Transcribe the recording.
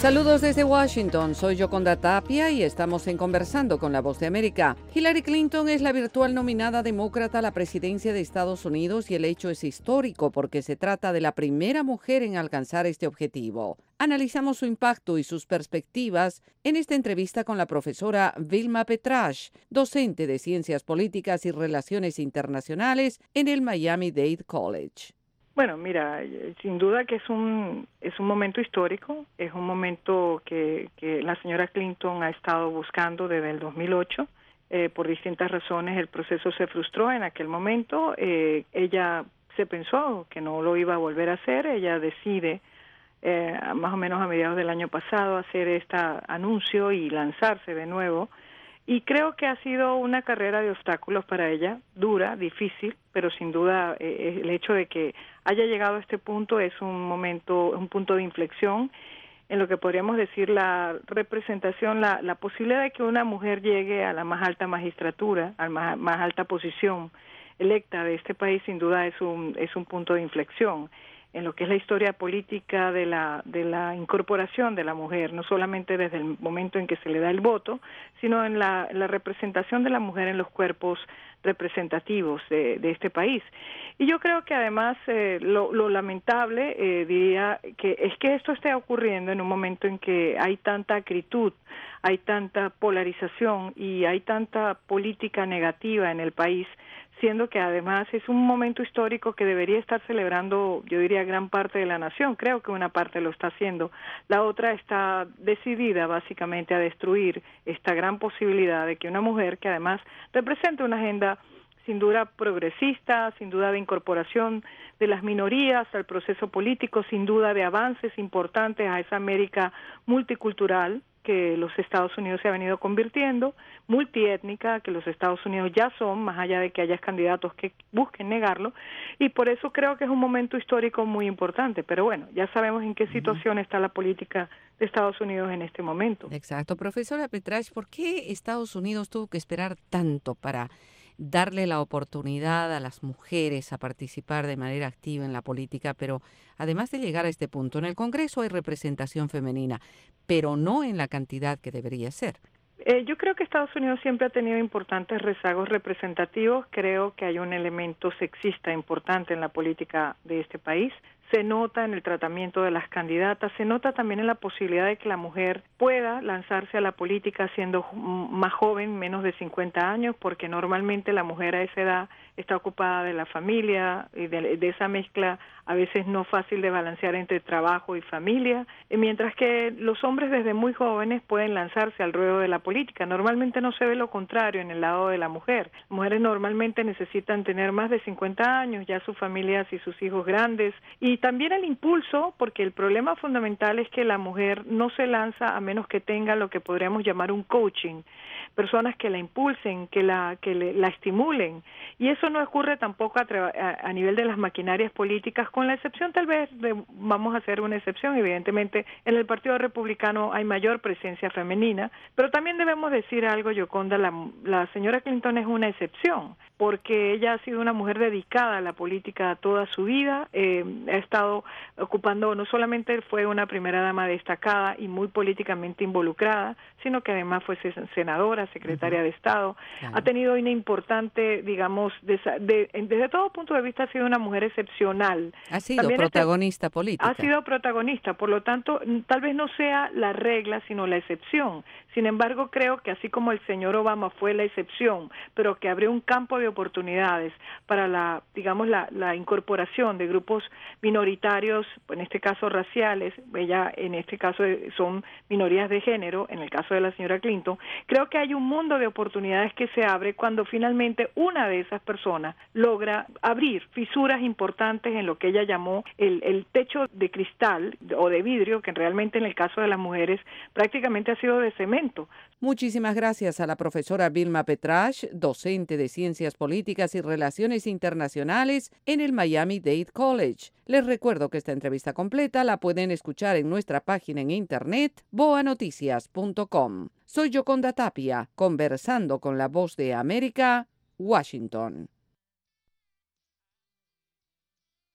Saludos desde Washington, soy Yoconda Tapia y estamos en Conversando con la Voz de América. Hillary Clinton es la virtual nominada demócrata a la presidencia de Estados Unidos y el hecho es histórico porque se trata de la primera mujer en alcanzar este objetivo. Analizamos su impacto y sus perspectivas en esta entrevista con la profesora Vilma Petrach, docente de Ciencias Políticas y Relaciones Internacionales en el Miami-Dade College. Bueno, mira, sin duda que es un momento histórico, es un momento que la señora Clinton ha estado buscando desde el 2008. Por distintas razones el proceso se frustró en aquel momento. Ella se pensó que no lo iba a volver a hacer. Ella decide más o menos a mediados del año pasado hacer este anuncio y lanzarse de nuevo. Y creo que ha sido una carrera de obstáculos para ella, dura, difícil, pero sin duda el hecho de que haya llegado a este punto es un punto de inflexión en lo que podríamos decir la representación, la posibilidad de que una mujer llegue a la más alta magistratura, a la más alta posición electa de este país, sin duda es un punto de inflexión en lo que es la historia política de la incorporación de la mujer, no solamente desde el momento en que se le da el voto, sino en la representación de la mujer en los cuerpos representativos de este país. Y yo creo que además lo lamentable, diría, que es que esto esté ocurriendo en un momento en que hay tanta acritud, hay tanta polarización y hay tanta política negativa en el país, siendo que además es un momento histórico que debería estar celebrando, yo diría, gran parte de la nación. Creo que una parte lo está haciendo. La otra está decidida básicamente a destruir esta gran posibilidad de que una mujer que además representa una agenda sin duda progresista, sin duda de incorporación de las minorías al proceso político, sin duda de avances importantes a esa América multicultural que los Estados Unidos se ha venido convirtiendo, multiétnica, que los Estados Unidos ya son, más allá de que haya candidatos que busquen negarlo, y por eso creo que es un momento histórico muy importante. Pero bueno, ya sabemos en qué situación está la política de Estados Unidos en este momento. Exacto. Profesora Petrach, ¿por qué Estados Unidos tuvo que esperar tanto para darle la oportunidad a las mujeres a participar de manera activa en la política? Pero además de llegar a este punto, en el Congreso hay representación femenina, pero no en la cantidad que debería ser. Yo creo que Estados Unidos siempre ha tenido importantes rezagos representativos. Creo que hay un elemento sexista importante en la política de este país. Se nota en el tratamiento de las candidatas, se nota también en la posibilidad de que la mujer pueda lanzarse a la política siendo más joven, menos de 50 años, porque normalmente la mujer a esa edad está ocupada de la familia y de esa mezcla a veces no fácil de balancear entre trabajo y familia, mientras que los hombres desde muy jóvenes pueden lanzarse al ruedo de la política. Normalmente no se ve lo contrario en el lado de la mujer. Las mujeres normalmente necesitan tener más de 50 años, ya sus familias y sus hijos grandes, y también el impulso, porque el problema fundamental es que la mujer no se lanza a menos que tenga lo que podríamos llamar un coaching, personas que la impulsen, que la estimulen, y eso no ocurre tampoco a nivel de las maquinarias políticas, con la excepción tal vez vamos a hacer una excepción, evidentemente en el Partido Republicano hay mayor presencia femenina, pero también debemos decir algo, Yoconda, la señora Clinton es una excepción, porque ella ha sido una mujer dedicada a la política toda su vida, ha estado ocupando, no solamente fue una primera dama destacada y muy políticamente involucrada, sino que además fue senadora, secretaria de Estado, ha tenido una importante, digamos, desde todo punto de vista ha sido una mujer excepcional. Ha sido también protagonista política. Ha sido protagonista, por lo tanto, tal vez no sea la regla, sino la excepción. Sin embargo, creo que así como el señor Obama fue la excepción, pero que abrió un campo de oportunidades para la incorporación de grupos minoritarios, en este caso raciales, ella en este caso son minorías de género, en el caso de la señora Clinton, creo que hay un mundo de oportunidades que se abre cuando finalmente una de esas personas logra abrir fisuras importantes en lo que ella llamó el techo de cristal o de vidrio, que realmente en el caso de las mujeres prácticamente ha sido de cemento. Muchísimas gracias a la profesora Vilma Petrach, docente de Ciencias Políticas y Relaciones Internacionales en el Miami-Dade College. Les recuerdo que esta entrevista completa la pueden escuchar en nuestra página en internet boanoticias.com. Soy Yoconda Tapia, conversando con la Voz de América, Washington.